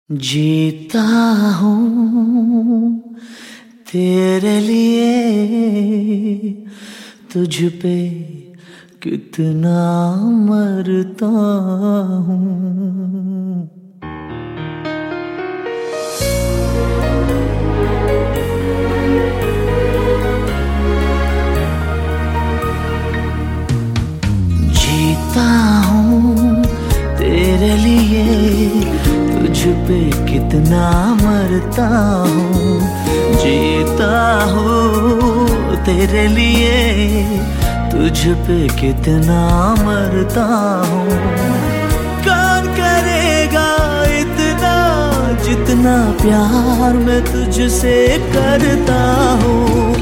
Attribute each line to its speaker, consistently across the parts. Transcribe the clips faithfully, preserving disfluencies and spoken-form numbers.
Speaker 1: जीता हूँ तेरे लिए, तुझ पे कितना मरता हूँ। जीता हूँ तेरे लिए, तुझ पे कितना मरता हूँ। जीता हूँ तेरे लिए, तुझ पे कितना मरता हूँ। कौन करेगा इतना जितना प्यार मैं तुझसे करता हूँ।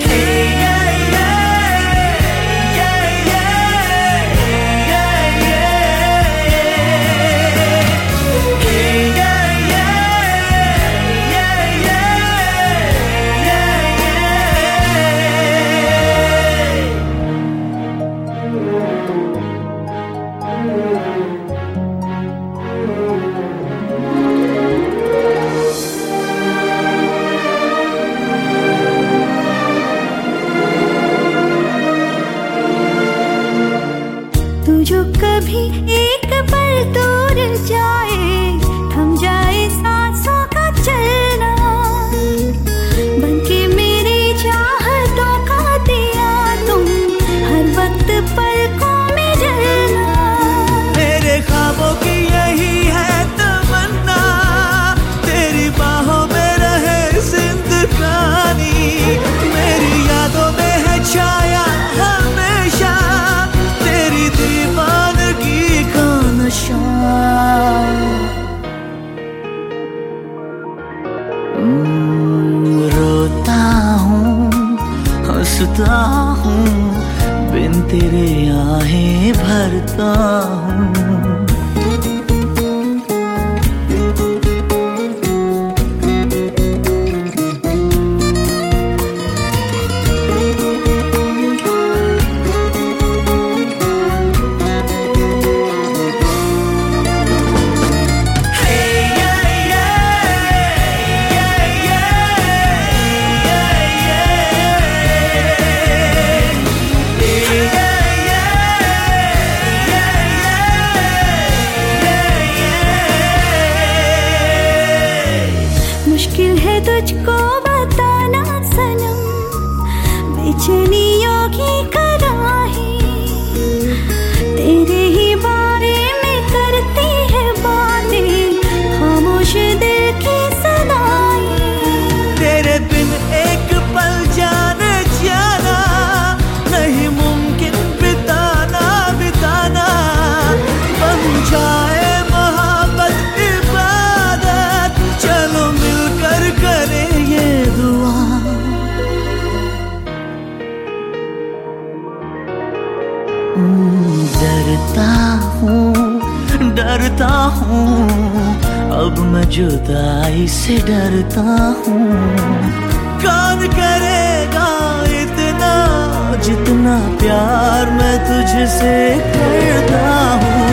Speaker 2: तू जो कभी एक पल दूर जाए, थम जाए सांसों का चलना, बनके मेरी चाहतों का दिया तुम हर वक्त पलकों में जलना।
Speaker 1: मेरे ख्वाबों की यही है तमन्ना, तेरी बाहों में रहे जिंदगानी। मेरी यादों में है छाया हमेशा तेरी दीवानगी का नशा। रोता हूँ हंसता हूँ, बिन तेरे आहें भरता हूँ।
Speaker 2: मुश्किल है तुझको बताना सनम, बेचैनियों की कराही तेरे ही बारे में करती है बातें, खामोश दिल की सदाई।
Speaker 1: तेरे बिन एक पल जाने जाना नहीं मुमकिन, बिताना बिताना बन जाए मोहब्बत इबादत। चलो मिलकर करें ये दुआ। डरता हूँ डरता हूँ, अब मैं जुदाई से डरता हूँ। कौन करेगा इतना जितना प्यार मैं तुझसे करता हूँ।